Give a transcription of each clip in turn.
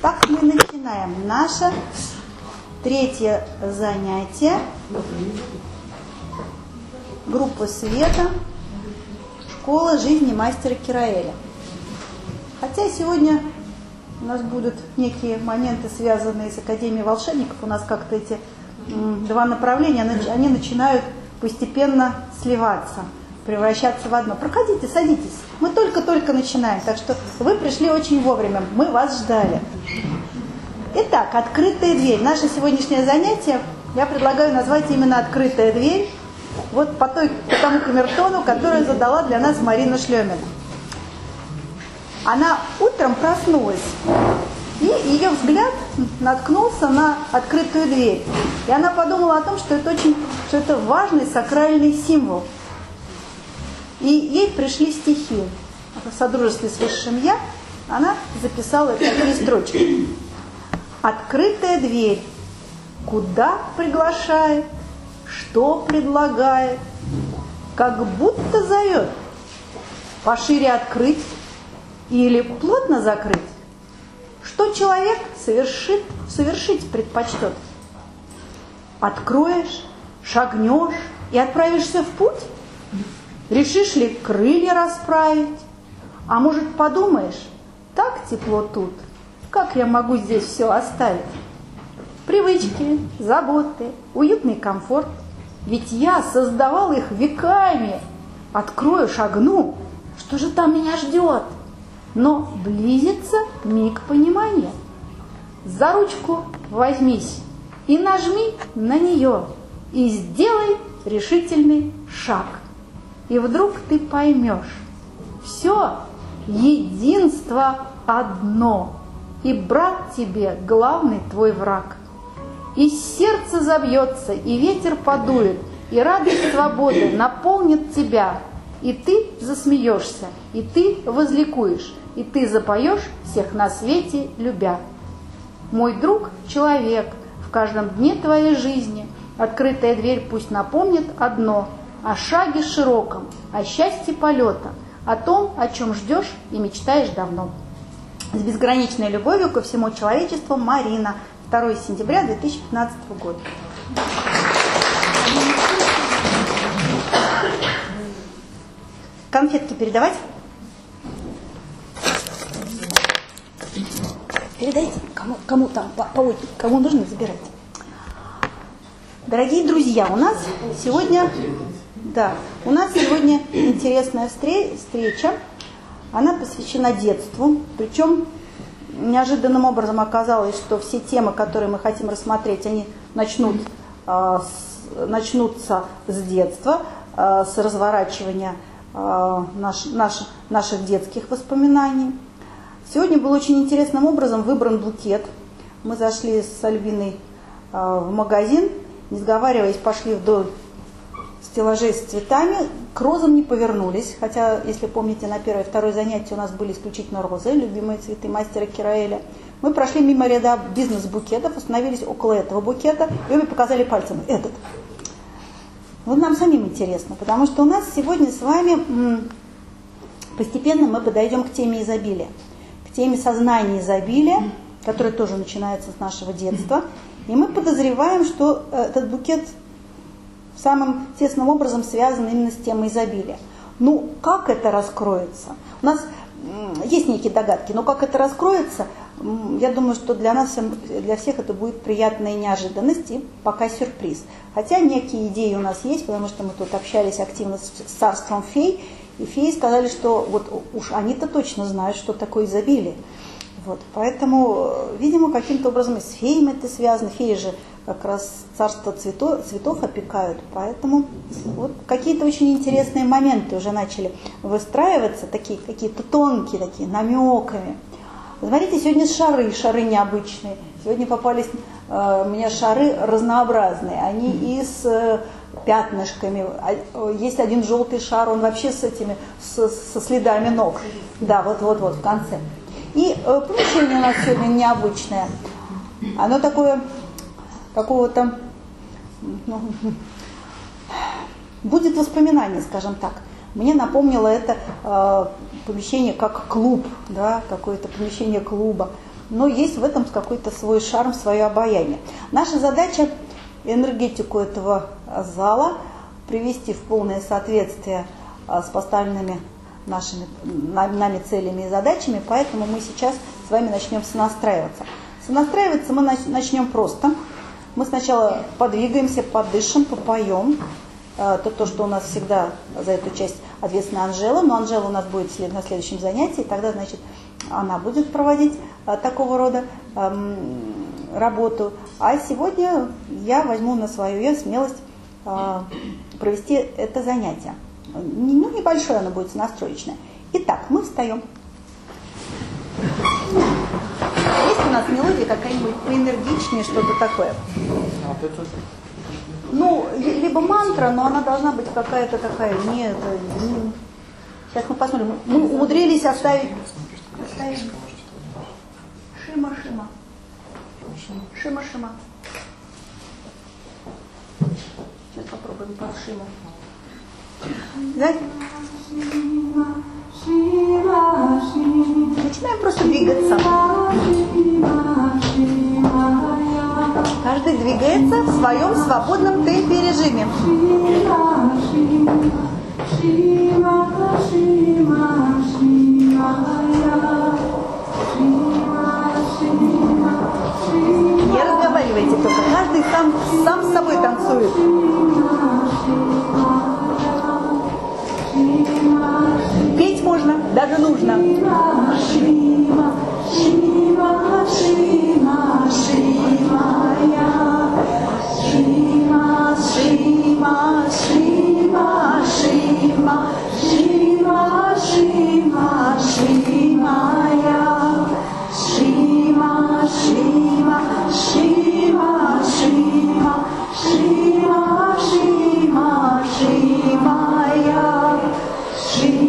Итак, мы начинаем наше третье занятие. Группа Света. Школа жизни мастера Кираэля. Хотя сегодня у нас будут некие моменты, связанные с Академией волшебников. У нас как-то эти два направления, они начинают постепенно сливаться, превращаться в одно. Проходите, садитесь. Мы только-только начинаем, так что вы пришли очень вовремя. Мы вас ждали. Итак, открытая дверь. Наше сегодняшнее занятие я предлагаю назвать именно «Открытая дверь». Вот по тому камертону, который задала для нас Марина Шлемина. Она утром проснулась, и ее взгляд наткнулся на открытую дверь. И она подумала о том, что это важный сакральный символ. И ей пришли стихи. В содружестве с Высшим Я она записала такие строчки. «Открытая дверь, куда приглашает, что предлагает, как будто зовет, пошире открыть или плотно закрыть, что человек совершить предпочтет. Откроешь, шагнешь и отправишься в путь? Решишь ли крылья расправить? А может, подумаешь, так тепло тут, как я могу здесь все оставить? Привычки, заботы, уютный комфорт. Ведь я создавал их веками. Открою, шагну, что же там меня ждет? Но близится миг понимания. За ручку возьмись и нажми на нее, и сделай решительный шаг. И вдруг ты поймешь, все единство одно, и брат тебе главный твой враг. И сердце забьется, и ветер подует, и радость свободы наполнит тебя, и ты засмеешься, и ты возликуешь, и ты запоешь всех на свете любя. Мой друг – человек, в каждом дне твоей жизни открытая дверь пусть напомнит одно – о шаге широком, о счастье полета, о том, о чем ждешь и мечтаешь давно. С безграничной любовью ко всему человечеству, Марина. 2 сентября 2015 года. Конфетки передавать? Передайте, кому там, кому нужно, забирать. Дорогие друзья, у нас сегодня интересная встреча. Она посвящена детству, причем неожиданным образом оказалось, что все темы, которые мы хотим рассмотреть, они начнутся с детства, с разворачивания наших детских воспоминаний. Сегодня был очень интересным образом выбран букет. Мы зашли с Альбиной в магазин, не сговариваясь, пошли вдоль стеллажей с цветами, к розам не повернулись, хотя, если помните, на первое и второе занятие у нас были исключительно розы, любимые цветы мастера Кираэля. Мы прошли мимо ряда бизнес-букетов, остановились около этого букета, и обе показали пальцем этот. Вот нам самим интересно, потому что у нас сегодня с вами постепенно мы подойдем к теме изобилия, к теме сознания изобилия, которая тоже начинается с нашего детства, и мы подозреваем, что этот букет самым тесным образом связан именно с темой изобилия. Ну, как это раскроется? У нас есть некие догадки, но как это раскроется, я думаю, что для нас, для всех это будет приятная неожиданность и пока сюрприз. Хотя некие идеи у нас есть, потому что мы тут общались активно с царством фей, и феи сказали, что вот уж они-то точно знают, что такое изобилие. Вот, поэтому, видимо, каким-то образом и с феями это связано. Феи же как раз царство цветов опекают, поэтому вот какие-то очень интересные моменты уже начали выстраиваться, такие какие-то тонкие, такие намеками. Смотрите, сегодня шары необычные. Сегодня попались мне шары разнообразные, они и с пятнышками. Есть один желтый шар, он вообще со следами ног. Да, вот в конце. И помещение у нас сегодня необычное. Оно такое, какого-то, будет воспоминание, скажем так. Мне напомнило это помещение как клуб, да, какое-то помещение клуба. но есть в этом какой-то свой шарм, свое обаяние. Наша задача энергетику этого зала привести в полное соответствие с поставленными нами целями и задачами, поэтому мы сейчас с вами начнем сонастраиваться. Сонастраиваться мы начнем просто. Мы сначала подвигаемся, подышим, попоем. Это то, что у нас всегда за эту часть ответственна Анжела, но Анжела у нас будет на следующем занятии, тогда, значит, она будет проводить такого рода работу. А сегодня я возьму на свою смелость провести это занятие. Ну, небольшое оно будет настроечное. Итак, мы встаем. Есть у нас мелодия какая-нибудь поэнергичнее, что-то такое? Ну, либо мантра, но она должна быть какая-то такая, нет. Сейчас мы посмотрим. Мы умудрились оставить Шима-шима. Шима-шима. Сейчас попробуем под шиму. Знаете? Начинаем просто двигаться. Каждый двигается в своем свободном темпе и режиме. Не разговаривайте только, каждый сам с собой танцует. Петь можно, даже нужно.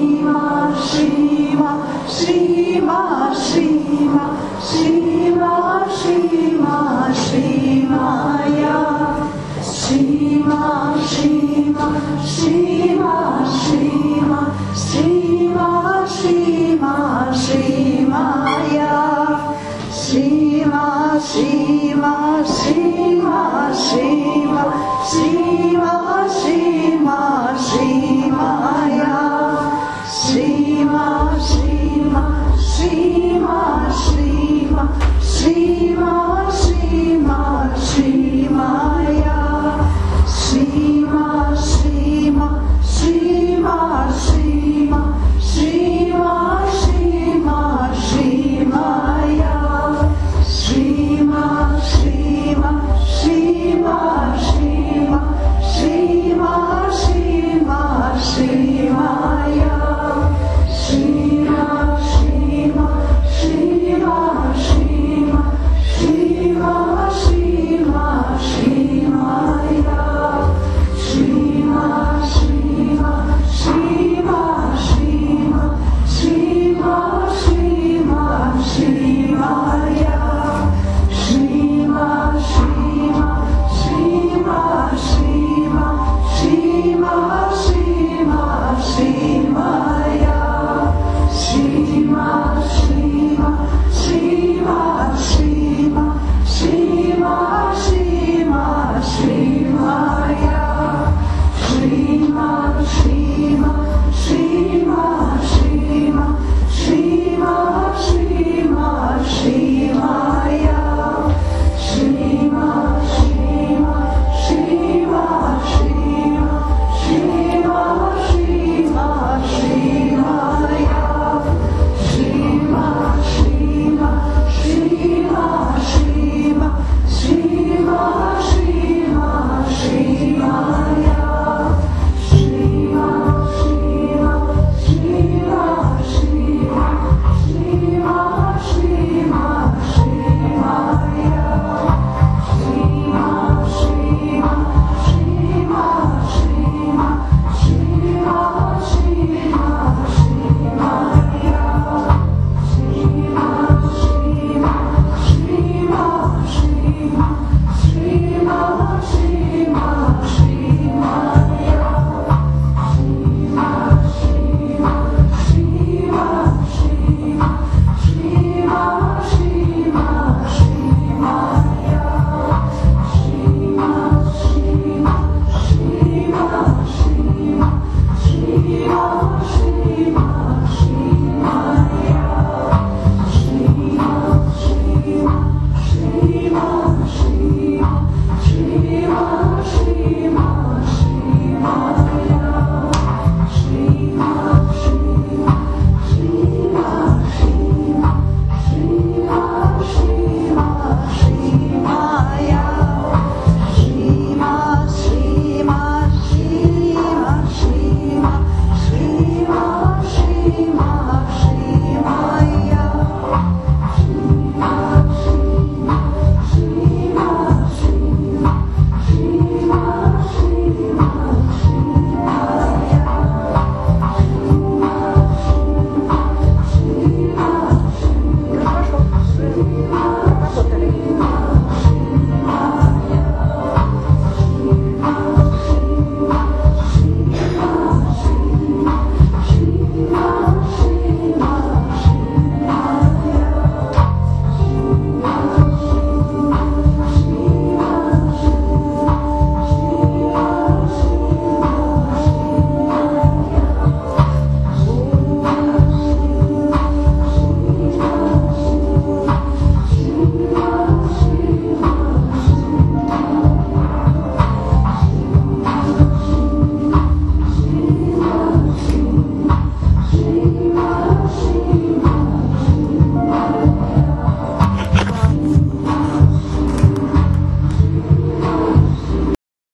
Shima, Shima, Shima, Shima.